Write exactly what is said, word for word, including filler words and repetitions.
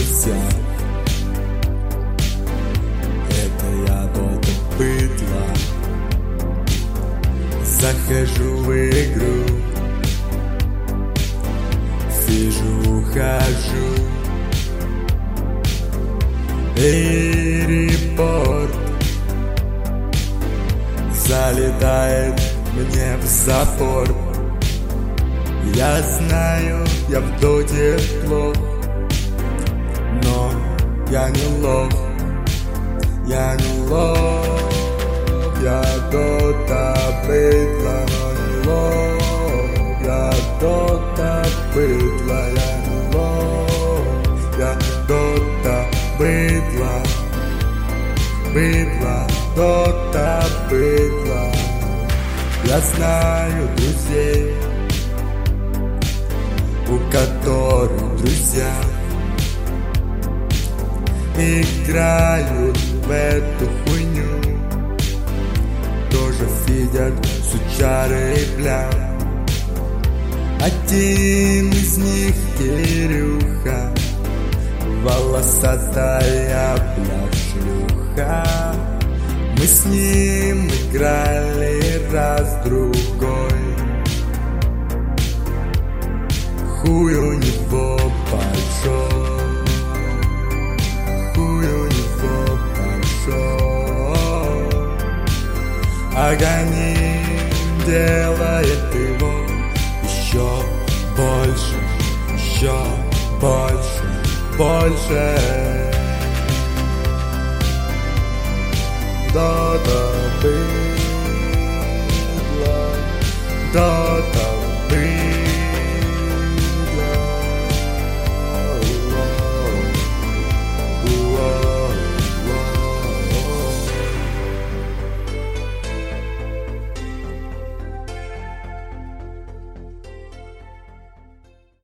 друзья. Это я тот быдло. Захожу в игру, сижу, ухожу, и репорт залетает мне в запор. Я знаю, я в доте плох, но я не лох, я не лох. Я дота быдло, но не лох. Я дота быдло, я не лох. Я дота быдло, быдло, дота быдло. Я знаю друзей, у которых друзья играют в эту хуйню, тоже фидят сучары и бля. Один из них Кирюха, волосатая бля шлюха. Мы с ним играли раз-другой. Хуй у него большой, хуй у него большой. Огонь делает его еще больше, еще больше, больше. Дота быдло.